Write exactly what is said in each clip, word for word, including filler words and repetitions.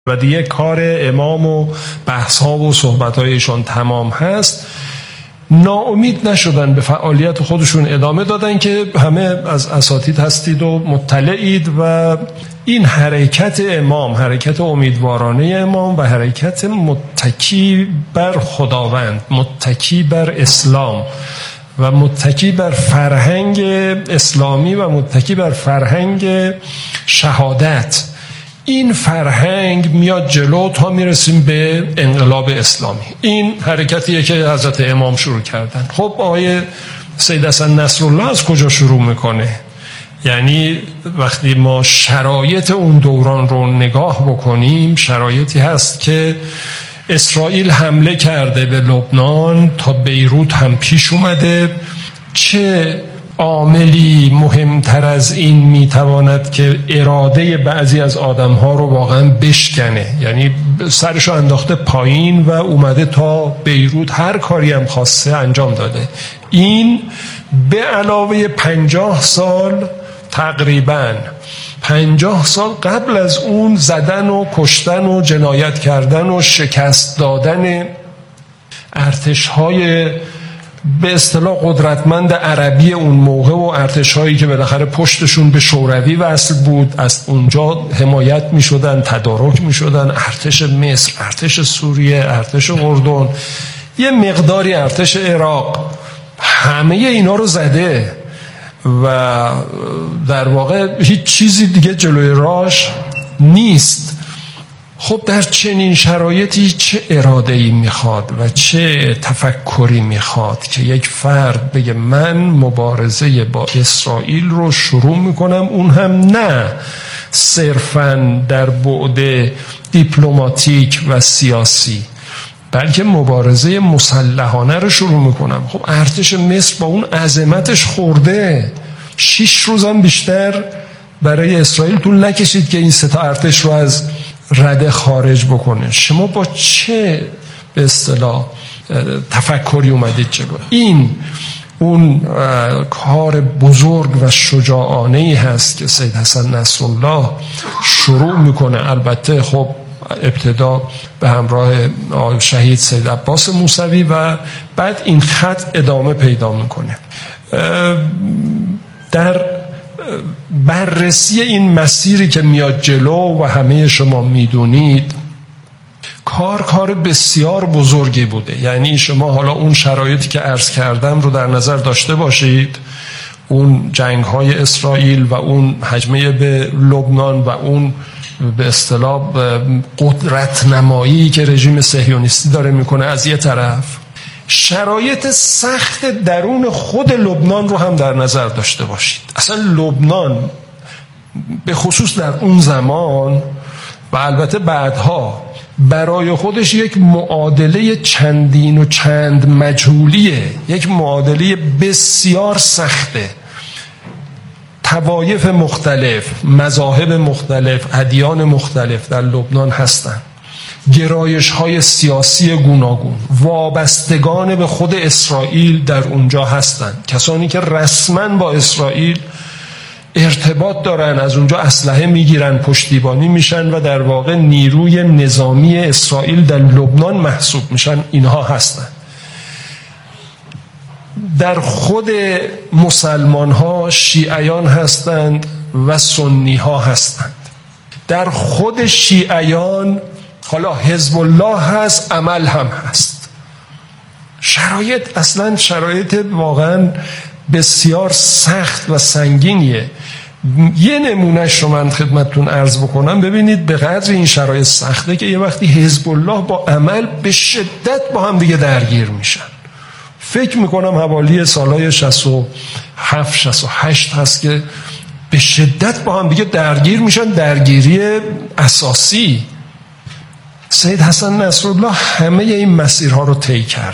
و دیگه کار امام و بحث ها و صحبت هایشان تمام هست، ناامید نشدن، به فعالیت خودشون ادامه دادن که همه از اساتید هستید و مطلعید و این حرکت امام، حرکت امیدوارانه امام و حرکت متکی بر خداوند، متکی بر اسلام و متکی بر فرهنگ اسلامی و متکی بر فرهنگ شهادت، این فرهنگ میاد جلو تا میرسیم به انقلاب اسلامی. این حرکتیه که حضرت امام شروع کردن. خب آقای سید حسن نصرالله از کجا شروع میکنه؟ یعنی وقتی ما شرایط اون دوران رو نگاه بکنیم، شرایطی هست که اسرائیل حمله کرده به لبنان، تا بیروت هم پیش اومده. چه عاملی مهمتر از این میتواند که اراده بعضی از آدمها رو واقعا بشکنه؟ یعنی سرشو انداخته پایین و اومده تا بیروت، هر کاری هم خواسته انجام داده. این به علاوه پنجاه سال، تقریبا پنجاه سال قبل از اون زدن و کشتن و جنایت کردن و شکست دادن ارتش‌های به اصطلاح قدرتمند عربی اون موقع و ارتش‌هایی که بالاخره پشتشون به شوروی وصل بود، از اونجا حمایت می‌شدن، تدارک می‌شدن، ارتش مصر، ارتش سوریه، ارتش اردن، یه مقداری ارتش عراق، همه اینا رو زده و در واقع هیچ چیزی دیگه جلوی راهش نیست. خب در چنین شرایطی چه اراده‌ای میخواد و چه تفکری میخواد که یک فرد بگه من مبارزه با اسرائیل رو شروع میکنم، اون هم نه صرفاً در بعد دیپلماتیک و سیاسی، بلکه مبارزه مسلحانه رو شروع میکنم. خب ارتش مصر با اون عظمتش خورده، شش روزم بیشتر برای اسرائیل طول نکشید که این سه تا ارتش رو از رده خارج بکنه. شما با چه به اصطلاح تفکری اومدید جلو؟ این اون کار بزرگ و شجاعانه‌ای هست که سید حسن نصرالله شروع میکنه. البته خب ابتدا به همراه شهید سید عباس موسوی و بعد این خط ادامه پیدا میکنه. در بررسی این مسیری که میاد جلو و همه شما میدونید، کار کار بسیار بزرگی بوده. یعنی شما حالا اون شرایطی که عرض کردم رو در نظر داشته باشید، اون جنگ های اسرائیل و اون هجمه به لبنان و اون به اصطلاح قدرت نمایی که رژیم صهیونیستی داره میکنه از یه طرف، شرایط سخت درون خود لبنان رو هم در نظر داشته باشید. اصلا لبنان به خصوص در اون زمان و البته بعدها برای خودش یک معادله چندین و چند مجهولیه، یک معادله بسیار سخته. طوایف مختلف، مذاهب مختلف، ادیان مختلف در لبنان هستند. گرایش های سیاسی گوناگون، وابستگان به خود اسرائیل در اونجا هستند، کسانی که رسما با اسرائیل ارتباط دارن، از اونجا اسلحه میگیرن، پشتیبانی میشن و در واقع نیروی نظامی اسرائیل در لبنان محسوب میشن. اینها هستند. در خود مسلمان ها شیعیان هستند و سنی ها هستند. در خود شیعیان حالا حزب الله هست، عمل هم هست. شرایط اصلا شرایط واقعا بسیار سخت و سنگینیه. یه نمونهش رو من خدمتتون عرض بکنم. ببینید به قدر این شرایط سخته که یه وقتی حزب الله با عمل به شدت با هم دیگه درگیر میشن. فکر میکنم حوالی سالهای شصت و هفت شصت و هشت هست که به شدت با هم دیگه درگیر میشن، درگیری اساسی. سید حسن نصرالله همه این مسیرها رو طی کرده.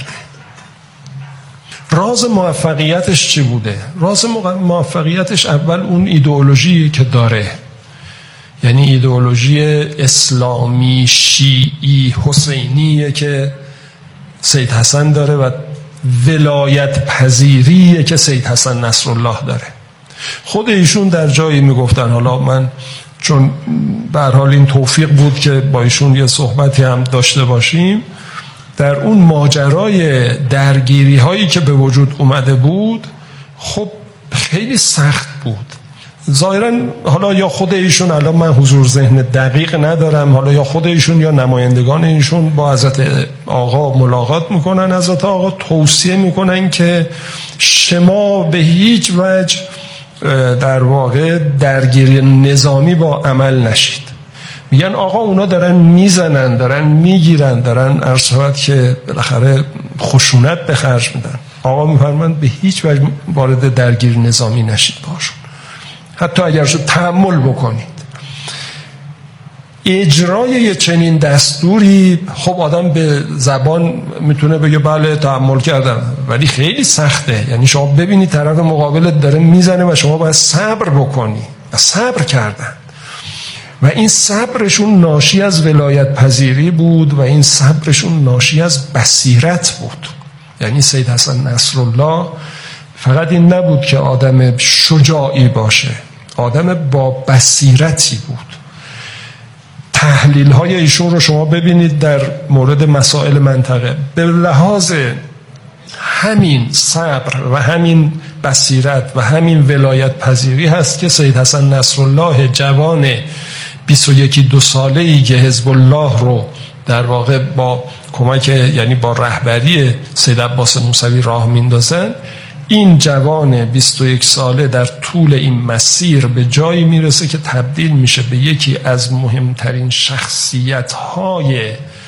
راز موفقیتش چی بوده؟ راز موفقیتش اول اون ایدئولوژی که داره، یعنی ایدئولوژی اسلامی شیعی حسینیه که سید حسن داره و ولایت پذیریه که سید حسن نصرالله داره. خود ایشون در جایی میگفتن، حالا من چون به هر حال این توفیق بود که با ایشون یه صحبتی هم داشته باشیم. در اون ماجرای درگیری هایی که به وجود اومده بود خب خیلی سخت بود. ظاهرا حالا یا خود ایشون، الان من حضور ذهن دقیق ندارم، حالا یا خود ایشون یا نمایندگان ایشون با حضرت آقا ملاقات میکنن، حضرت آقا توصیه میکنن که شما به هیچ وجه در واقع درگیری نظامی با عمل نشید. میگن آقا اونا دارن میزنن، دارن میگیرن، دارن عرض شود که بالاخره خشونت به خرج میدن. آقا میفرمایند به هیچ وجه وارد درگیری نظامی نشید باشون، حتی اگر شو تحمل بکنید. اجرای یه چنین دستوری خب آدم به زبان میتونه بگه بله تحمل کردم، ولی خیلی سخته. یعنی شما ببینید طرف مقابلت داره میزنه و شما باید صبر بکنی و صبر کردن و این صبرشون ناشی از ولایت پذیری بود و این صبرشون ناشی از بصیرت بود. یعنی سید حسن نصرالله فقط این نبود که آدم شجاعی باشه، آدم با بصیرتی بود. تحلیل های ایشون رو شما ببینید در مورد مسائل منطقه، به لحاظ همین صبر و همین بصیرت و همین ولایت پذیری هست که سید حسن نصرالله جوان بیست و یک دو ساله ای که حزب الله رو در واقع با کمک یعنی با رهبری سید عباس موسوی راه میندازن، این جوان بیست و یک ساله در طول این مسیر به جایی میرسه که تبدیل میشه به یکی از مهمترین شخصیت‌های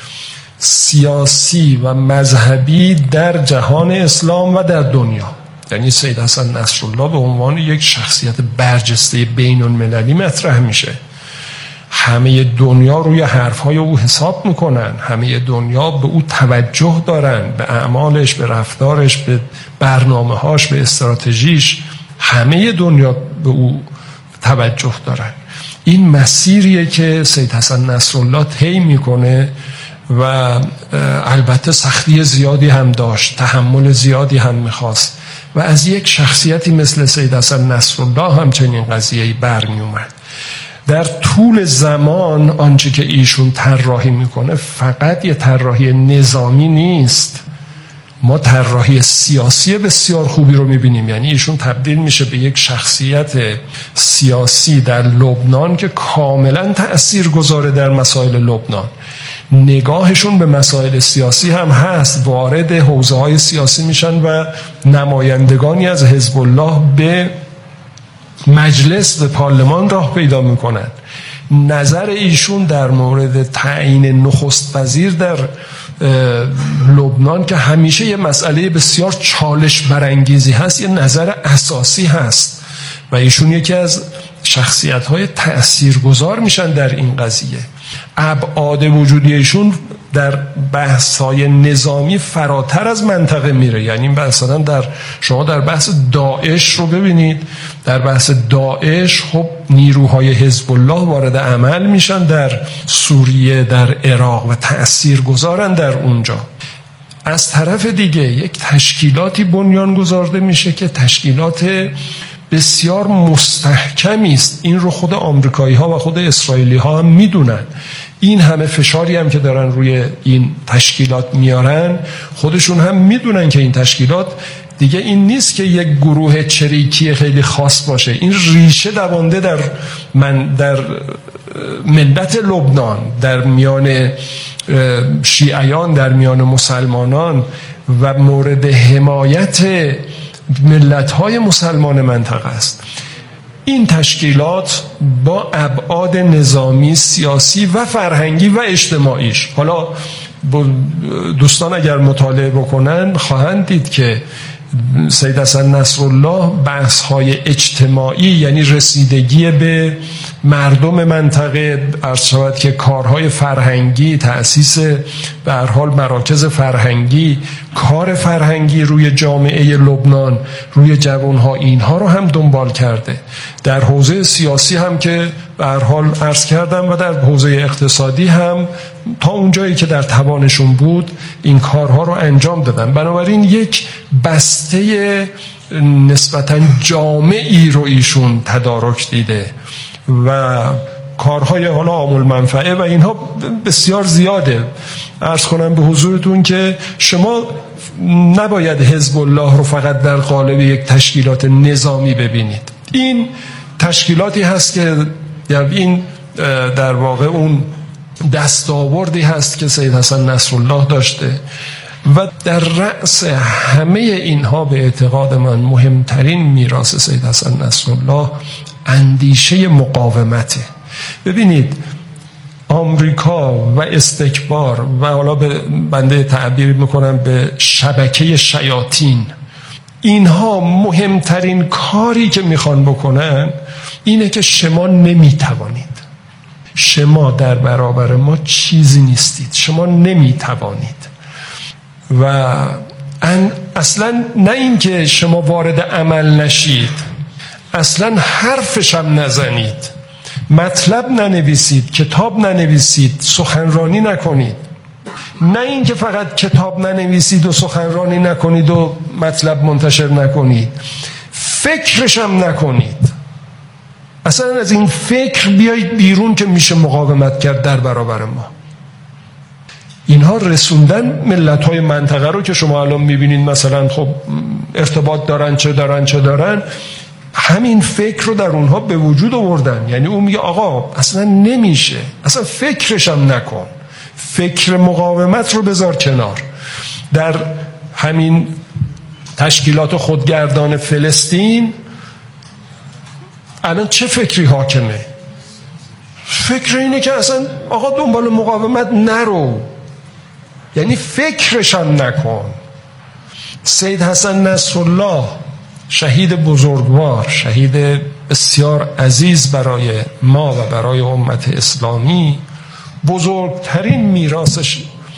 سیاسی و مذهبی در جهان اسلام و در دنیا. یعنی سید حسن نصرالله به عنوان یک شخصیت برجسته بین المللی مطرح میشه. همه دنیا روی حرفهای او حساب میکنن، همه دنیا به او توجه دارن، به اعمالش، به رفتارش، به برنامه‌هاش، به استراتژیش، همه دنیا به او توجه دارن. این مسیریه که سید حسن نصرالله طی میکنه و البته سختی زیادی هم داشت، تحمل زیادی هم میخواست و از یک شخصیتی مثل سید حسن نصرالله همچنین قضیه‌ای برمی اومد. در طول زمان آنچه که ایشون طراحی میکنه فقط یه طراحی نظامی نیست، ما طراحی سیاسی بسیار خوبی رو میبینیم. یعنی ایشون تبدیل میشه به یک شخصیت سیاسی در لبنان که کاملا تأثیر گذاره در مسائل لبنان. نگاهشون به مسائل سیاسی هم هست، وارد حوزه های سیاسی میشن و نمایندگانی از حزب الله به مجلس، به پارلمان راه پیدا میکنن. نظر ایشون در مورد تعیین نخست وزیر در لبنان که همیشه یه مسئله بسیار چالش برانگیزی هست، یه نظر اساسی هست و ایشون یکی از شخصیت‌های تأثیرگذار میشن در این قضیه. ابعاد وجودی ایشون در بحث‌های نظامی فراتر از منطقه میره. یعنی مثلا در شما در بحث داعش رو ببینید، در بحث داعش خب نیروهای حزب الله وارد عمل میشن در سوریه، در عراق و تأثیرگذارن در اونجا. از طرف دیگه یک تشکیلاتی بنیان گذارده میشه که تشکیلات بسیار مستحکمی است. این رو خود آمریکایی ها و خود اسرائیلی ها هم میدونن. این همه فشاری هم که دارن روی این تشکیلات میارن، خودشون هم میدونن که این تشکیلات دیگه این نیست که یک گروه چریکی خیلی خاص باشه. این ریشه دوانده در من در ملت لبنان، در میان شیعیان، در میان مسلمانان و مورد حمایت ملت‌های مسلمان منطقه است. این تشکیلات با ابعاد نظامی، سیاسی و فرهنگی و اجتماعیش، حالا دوستان اگر مطالعه بکنن خواهند دید که سید حسن نصرالله بحث‌های اجتماعی، یعنی رسیدگی به مردم منطقه، عرض شود که کارهای فرهنگی، تأسیس به هر حال مراکز فرهنگی، کار فرهنگی روی جامعه لبنان، روی جوانها، اینها رو هم دنبال کرده. در حوزه سیاسی هم که به هر حال عرض کردم و در حوزه اقتصادی هم تا اونجایی که در توانشون بود این کارها رو انجام دادن. بنابراین یک بسته نسبتاً جامعی رو ایشون تدارک دیده و کارهای حالا عامل منفعه و اینها بسیار زیاده. عرض کنم به حضورتون که شما نباید حزب الله رو فقط در قالب یک تشکیلات نظامی ببینید. این تشکیلاتی هست که این در واقع اون دستاوردی هست که سید حسن نصرالله داشته و در رأس همه اینها به اعتقاد من مهمترین میراث سید حسن نصرالله اندیشه مقاومته. ببینید آمریکا و استکبار و حالا به بنده تعبیر میکنم به شبکه شیاطین، اینها مهمترین کاری که میخوان بکنن اینه که شما نمیتوانید، شما در برابر ما چیزی نیستید، شما نمیتوانید. و اصلا نه اینکه شما وارد عمل نشید، اصلا حرفش هم نزنید، مطلب ننویسید، کتاب ننویسید، سخنرانی نکنید. نه اینکه فقط کتاب ننویسید و سخنرانی نکنید و مطلب منتشر نکنید، فکرش هم نکنید. اصلا از این فکر بیایید بیرون که میشه مقاومت کرد در برابر ما. اینها رسوندن ملت‌های منطقه رو که شما الان میبینید مثلا خب ارتباط دارن، چه دارن چه دارن، همین فکر رو در اونها به وجود آوردن. یعنی اون میگه آقا اصلا نمیشه، اصلا فکرش هم نکن، فکر مقاومت رو بذار کنار. در همین تشکیلات خودگردان فلسطین الان چه فکری حاکمه؟ فکر اینه که اصلا آقا دنبال مقاومت نرو، یعنی فکرش هم نکن. سید حسن نصرالله شهید بزرگوار، شهید بسیار عزیز برای ما و برای امت اسلامی، بزرگترین میراثش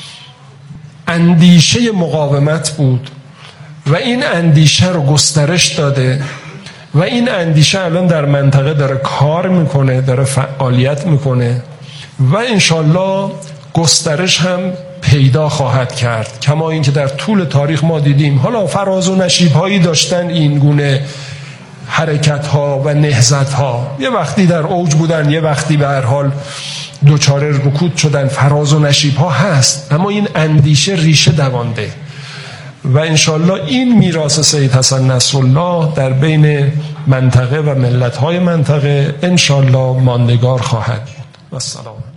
اندیشه مقاومت بود و این اندیشه رو گسترش داده و این اندیشه الان در منطقه داره کار میکنه، داره فعالیت میکنه و انشالله گسترش هم پیدا خواهد کرد. کما اینکه در طول تاریخ ما دیدیم حالا فراز و نشیب هایی داشتن این گونه حرکت ها و نهضت ها، یه وقتی در اوج بودن، یه وقتی به هر حال دوچاره رکود شدن، فراز و نشیب ها هست، اما این اندیشه ریشه دوانده و انشالله این میراث سید حسن نصرالله در بین منطقه و ملت های منطقه انشالله ماندگار خواهد بود. و السلام علیکم.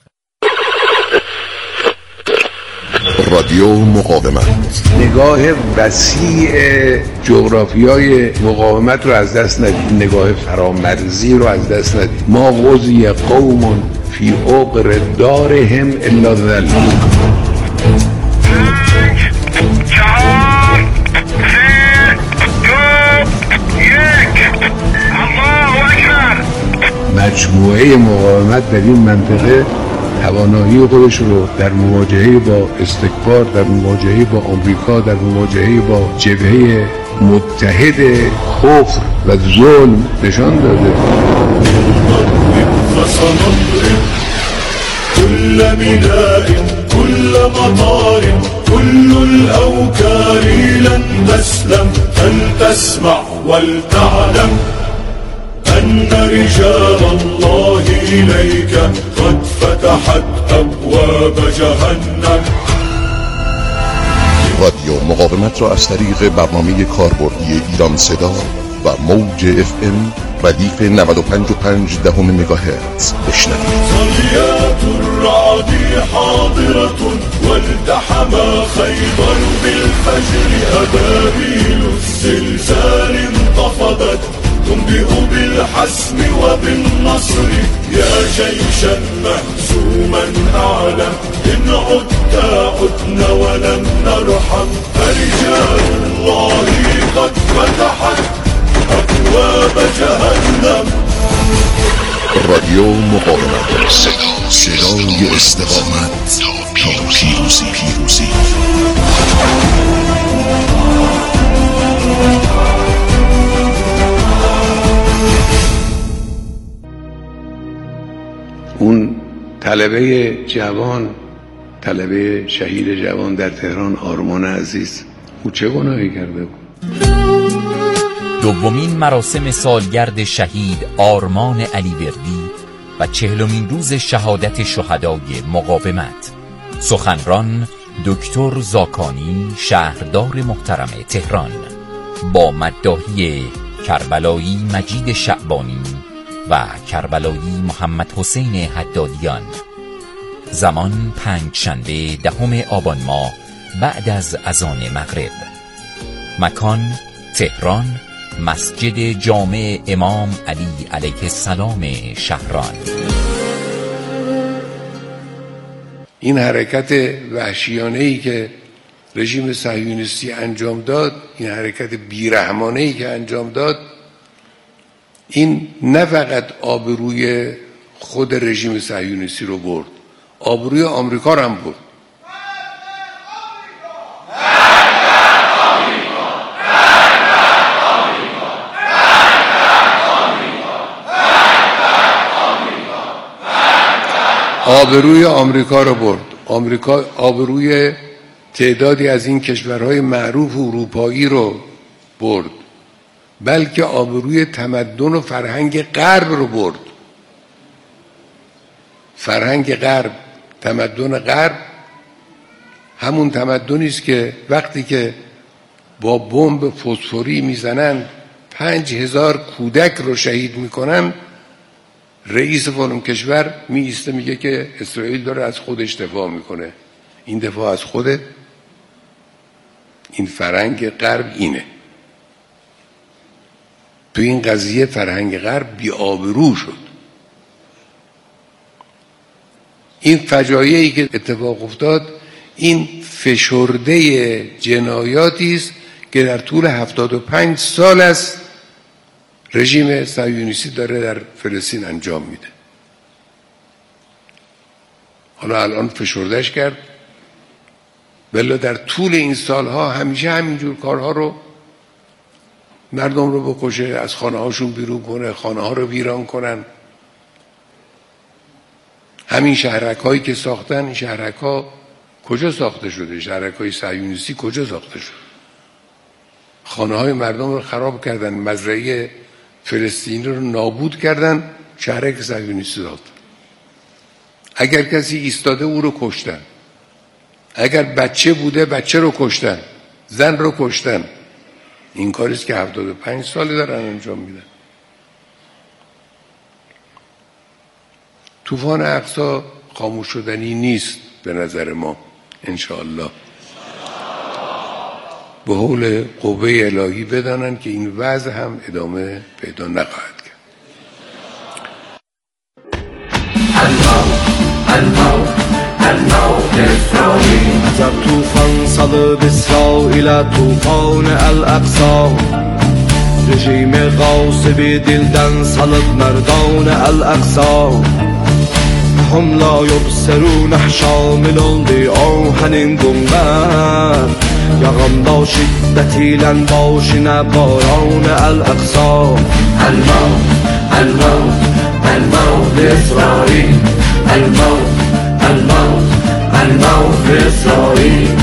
رادیو مقاومت نگاه وسیع جغرافیای مقاومت رو از دست ندید، نگاه فرامرزی رو از دست ندید. ما غزی قوم فی عقر دارهم الا ذل. مجموعه مقاومت در این منطقه توانایی خودش رو در مواجهه با استکبار، در مواجهه با آمریکا، در مواجهه با جبهه متحد کفر و ظلم نشان داده. كل بناء كل مطار كل الأوكار لن تسلم فلتسمع ولتعلم أن رجال الله إليك قد فتحت أبواب جهنم. رادیو مقاومت را از طریق برنامه کاربردی ایران صدا و موج اف ام ردیف نود و پنج و پنج دهم مگاهرتز بشنوید. صليات الرعد حاضرة والتحم خيبر بالفجر أبابيل الزلزال انتفضت تنبئ بالحسم وبالنصر يا جيشا مهزوما أعلم إن عدت عدنا ولم نرحم فرجال الله قد فتحت أبواب جهنم. رادیو مقاومت، صدای استقامت تا پیروزی. پیروزی اون طلبه جوان، طلبه شهید جوان در تهران، آرمان عزیز، او چه گناهی کرده بود؟ دومین مراسم سالگرد شهید آرمان علیوردی و چهلمین روز شهادت شهدای مقاومت. سخنران دکتر زاکانی، شهردار محترم تهران، با مداحی کربلایی مجید شعبانی و کربلایی محمد حسین حدادیان. زمان پنجشنبه دهم آبان ماه بعد از اذان مغرب. مکان تهران، مسجد جامع امام علی علیه السلام شهران. این حرکت وحشیانه‌ای که رژیم صهیونیستی انجام داد، این حرکت بیرحمانه‌ای که انجام داد، این نه فقط آبروی خود رژیم صهیونیستی رو برد، آبروی آمریکا رو هم برد. آبروی آمریکا رو برد. آمریکا آبروی تعدادی از این کشورهای معروف اروپایی رو برد، بلکه آبروی تمدن و فرهنگ غرب رو برد. فرهنگ غرب، تمدن غرب همون تمدنی است که وقتی که با بمب فسفوری میزنن پنج هزار کودک رو شهید میکنن، رئیس فلان کشور می ایسته میگه که اسرائیل داره از خودش دفاع میکنه. این دفاع از خوده؟ این فرهنگ غرب اینه. تو این قضیه فرهنگ غرب بی آبرو شد. این فجایعی که اتفاق افتاد، این فشرده جنایاتی است که در طول هفتاد و پنج سال است رژیم صهیونیستی داره در فلسطین انجام میده. حالا الان فشردهش کرد، ولی در طول این سالها همیشه همینجور کارها رو، مردم رو بکشه، از خانه هاشون بیرون کنه، خانه ها رو ویران کنن. همین شهرک هایی که ساختن، این شهرک ها کجا ساخته شده؟ شهرک های صهیونیستی کجا ساخته شده؟ خانه های مردم رو خراب کردن، مزرعه فلسطینی رو نابود کردن، شهرک صهیونیستی ساختن. اگر کسی ایستاده او رو کشتن، اگر بچه بوده بچه رو کشتن، زن رو کشتن. این کاریست که هفتاد و پنج ساله دارن انجام میدن. طوفان اقصی خاموش شدنی نیست به نظر ما انشاءالله. به حول قوه الهی بدانن که این وضع هم ادامه پیدا نخواهد کرد. در طوفان صلب اسرائیل، طوفان الاقصی، رژیم غاصب دلدن صلب مردان الاقصی. هم لا یبصرون شامل آهن گنبد، یغم با شدتی لن باشن باران الاقصی. الموت الموت الموت اسرائیل، الموت الموت الموت اسرائیل.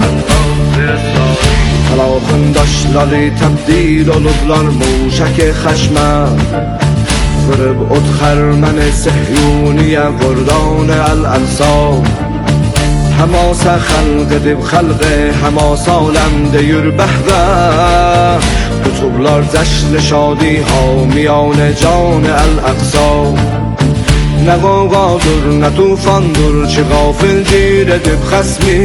Felaxındaşları təbdil olublar muşək xəşmən, Vırıb od xərməni Səhyuniyə qurdan əl-əqsa. Həmasa xəlq edib xəlqi həmas aləmdə yür bəhrə, Qutublar cəşl şadi hamiyan can əl-əqsa. Nə qavqadır, nə tufandır ki qafil gir edib xəsmi,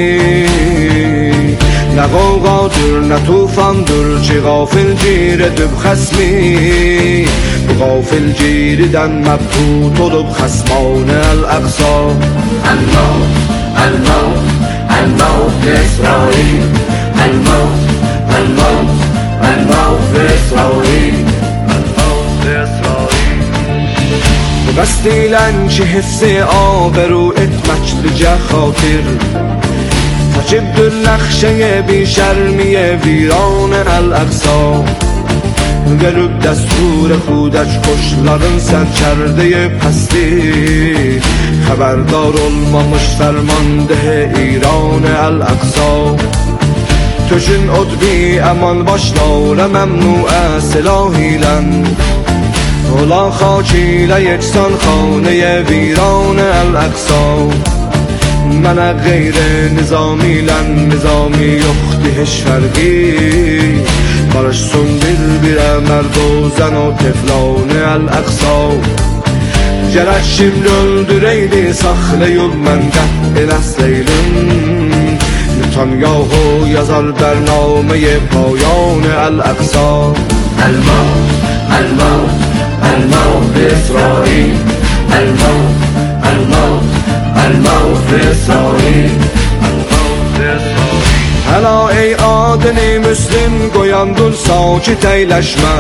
Nə qavqadır, nə tufandır ki qafil gir edib xəsmi. Bu qafil giridən məbhud olub xəsman əl-əqsa. Əl-Mavt, Əl-Mavt, Əl-Mavt İsrail, Əl-Mavt, Əl-Mavt, Əl-Mavt İsrail, Əl-Mavt İsrail. قصد ایلن که حفظ آبرو اتمکلجه خاطر، تجب در نقشه بی شرمی ویران الاقصا. گلوب دستور خودش کشلارın سرکرده پستی، خبردار olmamış فرمانده ایران الاقصا. تشن ادبی امان başlar ممنوع سلاحیلن، ولا خاکی لیکسان خانه ویران الاقصا من غیر نظامی لن نظامی یختی هشفرگی قرش سندر بیره مرد و زن و تفلان الاقصا جرد شمرل درeydi saklayıp məndə elə seylim Netanyahu yazar bərnaməyə payan el-Əqsa El-Mavt, El-Mavt, El-Mavt İsrail El-Mavt, El-Mavt, El-Mavt İsrail El-Mavt İsrail Həla ey adını müslim qoyan dur sakit eyləşmə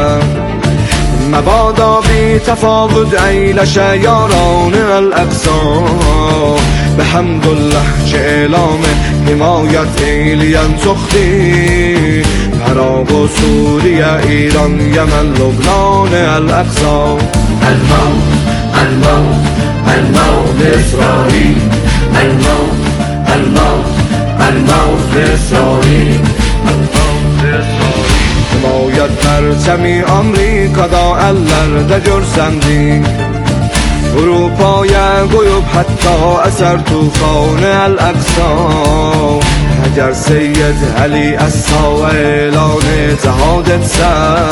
مبادا بی تفاوت ایلش یاران الاقصا به حمدالله چه اعلام حمایت ایلیان سختی عراق و سوریه ایران یمن لبنان الاقصا الموت الموت الموت اسرائیل الموت الموت الموت اسرائیل الموت اسرائیل حمایت پرچمی آمریکادا əllərdə görsəndik Avropaya qoyub hətta əsər tufanı Əl-Əqsa Əgər Seyyid Əli Əssa elan cəhad etsə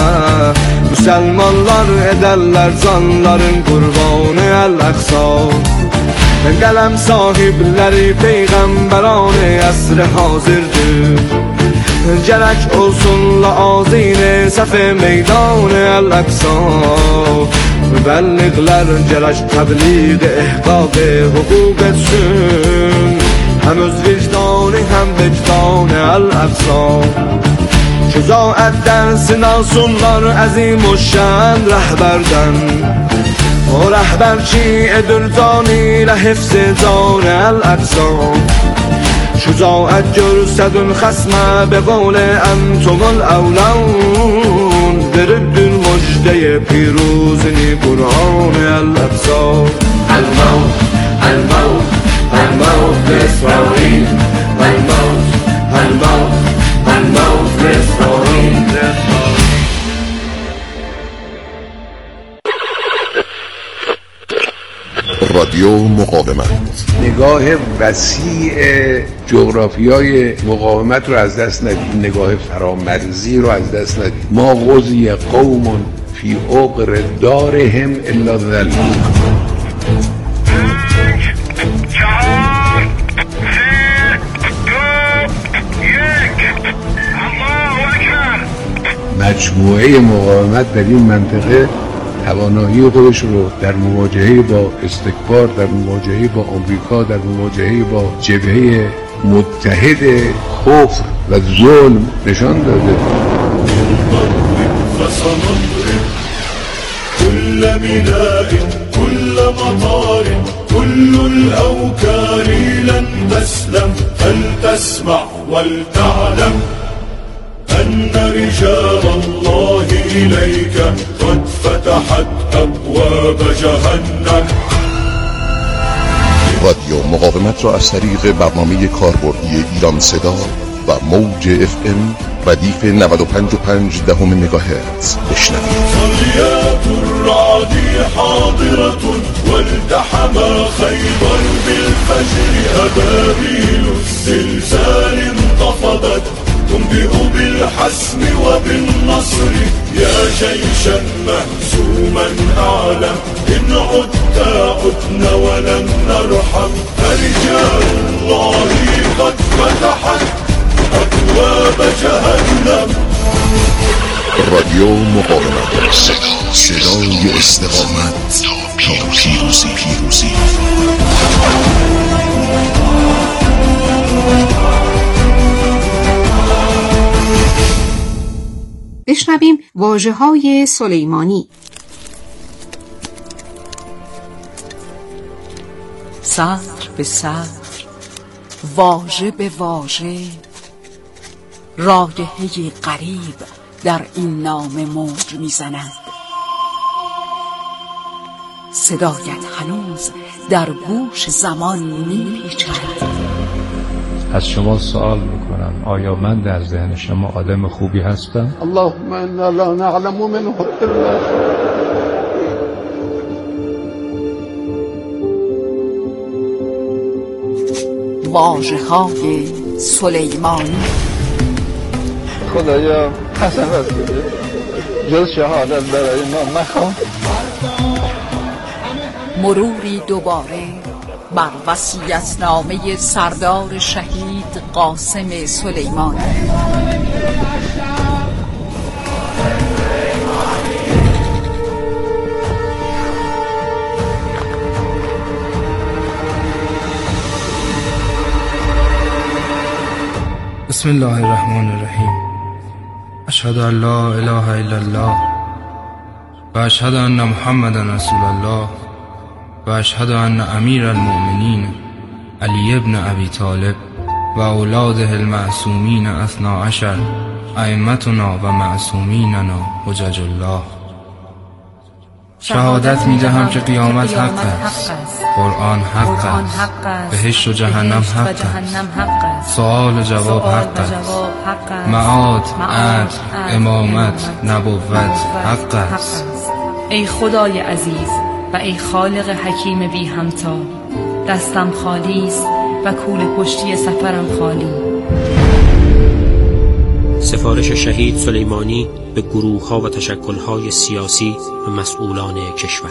Müsəlmanlar edərlər canların qurbanı Əl-Əqsa Qələm sahibləri peyğəmbərان əsr hazırdır Gerek olsun lazine sefe meydan el-Aqsa Mübelligler gerek tebliğ ihqaq hukuk etsin Hem öz vicdani hem vicdan el-Aqsa Şücaət dersin alsınlar azim o şən rəhbərdən O rəhbər ki edir canı ilə hifz can el-Aqsa شجاعت جرسدون خصمه به قول انتم الاولون درد المجده پیروزنی قرآن الاقصا الموت الموت الموت اسرائیل الموت الموت الموت اسرائیل رادیو مقاومت نگاه وسیع جغرافیای مقاومت رو از دست ندید نگاه فرامرزی رو از دست ندید ما غزی قوم فی عقر دارهم الا ذل مجموعه مقاومت در این منطقه توانایی خودش رو در مواجهه با استکبار، در مواجهه با آمریکا، در مواجهه با جبهه متحد کفر و ظلم نشان داده. كل بناء كل مطار كل الأوكار لن تسلم فلتسمع ولتعلم أن رجال الله إليك قد فتحت أبواب جهنم. رادیو مقاومت را از طریق برنامه کاربردی ایران صدا و موج اف ام ردیف نود و پنج و پنج دهم مگاهرتز بشنوید. صليات الرعد حاضرة والتحم خيبر بالفجر أبابيل الزلزال انتفضت تنبئ بالحسم وبالنصر يا جيشا مهزوما أعلم إن عدت عدنا ولن نرحم رجال الله قد فتحت أبواب جهنم. رادیو مقاومت صدا صدای استقامت تا پیروزی پیروزی. بشنویم واژه‌های سلیمانی. سطر به سطر، واژه به واژه، رایحه‌ی غریب در این نامه موج میزند. صدایت هنوز در گوش زمان میپیچد. از شما سوال میکنم آیا من در ذهن شما آدم خوبی هستم؟ اللهم انا لا نعلم منه الا واژه‌های سلیمانی. خدایا حسنات بده، جز شهادت برای ما مخوام. مروری دوباره بر وصیت‌نامه سردار شهید قاسم سلیمانی. بسم الله الرحمن الرحیم. اشهد ان لا اله الا الله و اشهد ان محمدا رسول الله و اشهد ان امیر المؤمنین علی ابن ابی طالب و اولاده المعصومین اثنا عشر ائمتنا و معصومیننا حجج الله. شهادت می دهم که قیامت حق است، قرآن حق است، بهشت و جهنم حق است، سؤال و جواب حق است، معاد، عدل، امامت، نبوت حق است. ای خدای عزیز و ای خالق حکیم بی همتا، دستم خالی است و کوله پشتی سفرم خالی. سفارش شهید سلیمانی به گروه‌ها و تشکل‌های سیاسی و مسئولان کشور.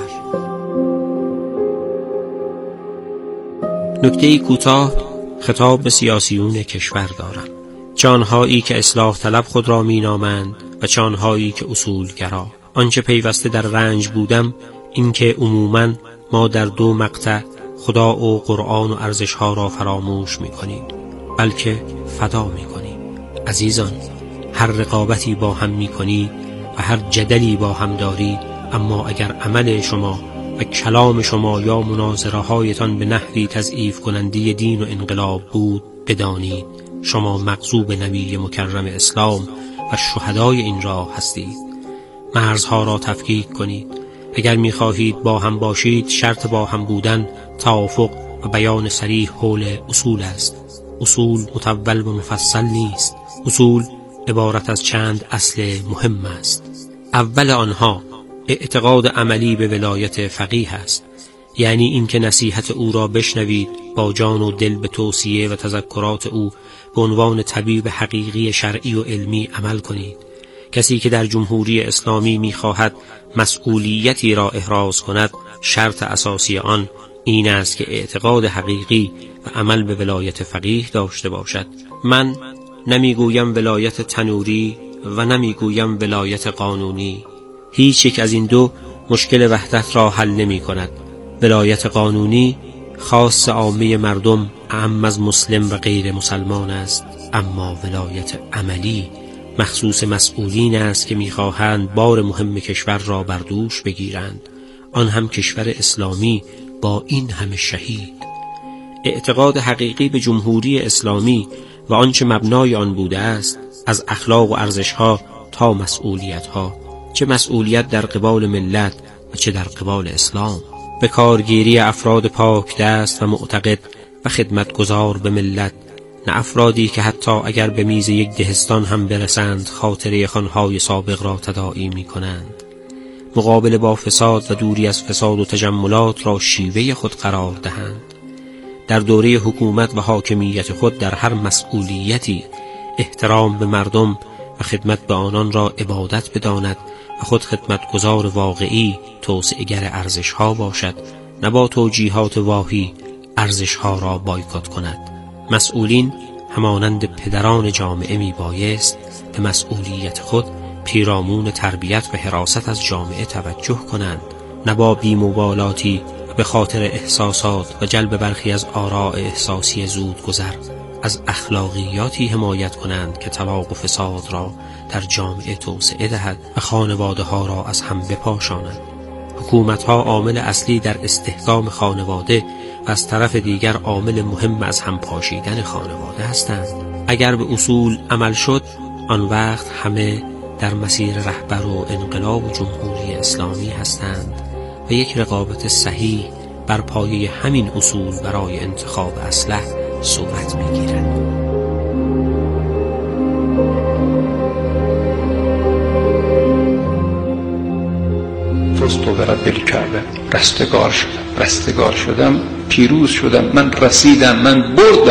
نکته‌ای کوتاه خطاب به سیاسیون کشور دارم، چه آنهایی که اصلاح طلب خود را مینامند و چه آنهایی که اصولگرا. آنچه پیوسته در رنج بودم این که عموماً ما در دو مقطع خدا و قرآن و ارزش‌ها را فراموش می‌کنیم، بلکه فدا می‌کنیم. عزیزان، هر رقابتی با هم می‌کنید و هر جدلی با هم دارید، اما اگر عمل شما و کلام شما یا مناظره‌هایتان به نحوی تضعیف کننده دین و انقلاب بود، بدانید شما مغضوب نبی مکرم اسلام و شهدای این راه هستید. مرزها را تفکیک کنید. اگر می‌خواهید با هم باشید، شرط با هم بودن توافق و بیان صریح حول اصول است. اصول مطول و مفصل نیست. اصول عبارت از چند اصل مهم است. اول آنها اعتقاد عملی به ولایت فقیه است، یعنی اینکه نصیحت او را بشنوید، با جان و دل به توصیه و تذکرات او به عنوان طبیب حقیقی شرعی و علمی عمل کنید. کسی که در جمهوری اسلامی می‌خواهد مسئولیتی را احراز کند، شرط اساسی آن این است که اعتقاد حقیقی و عمل به ولایت فقیه داشته باشد. من نمیگویم ولایت تنوری و نمیگویم ولایت قانونی. هیچ یک از این دو مشکل وحدت را حل نمی کند. ولایت قانونی خاص عامه مردم، اعم از مسلم و غیر مسلمان است، اما ولایت عملی مخصوص مسئولین است که می‌خواهند بار مهم کشور را بر دوش بگیرند، آن هم کشور اسلامی با این همه شهید. اعتقاد حقیقی به جمهوری اسلامی و آنچه مبنای آن بوده است، از اخلاق و ارزش‌ها تا مسئولیت‌ها، چه مسئولیت در قبال ملت و چه در قبال اسلام، به کارگیری افراد پاک دست و معتقد و خدمتگزار به ملت، نه افرادی که حتی اگر به میز یک دهستان هم برسند خاطره خانهای سابق را تداعی می کنند. مقابله با فساد و دوری از فساد و تجملات را شیوه خود قرار دهند. در دوره حکومت و حاکمیت خود در هر مسئولیتی احترام به مردم و خدمت به آنان را عبادت بداند و خود خدمتگزار واقعی توسعه‌گر ارزش‌ها باشد، نه با توجیهات واهی ارزش‌ها را بایکوت کند. مسئولین همانند پدران جامعه می بایست به مسئولیت خود پیرامون تربیت و حراست از جامعه توجه کنند، نه با بی‌مبالاتی و به خاطر احساسات و جلب برخی از آراء احساسی زود گذر از اخلاقیاتی حمایت کنند که طلاق و فساد را در جامعه توسعه دهد و خانواده ها را از هم بپاشاند. حکومت ها عامل اصلی در استحکام خانواده و از طرف دیگر عامل مهم از هم پاشیدن خانواده هستند. اگر به اصول عمل شد، آن وقت همه در مسیر رهبر و انقلاب و جمهوری اسلامی هستند و یک رقابت صحیح بر پایه همین اصول برای انتخاب اصلح صورت می‌گیرد. فزت برب الکعبه، رستگار شدم رستگار شدم پیروز شدم، من رسیدم، من بردم.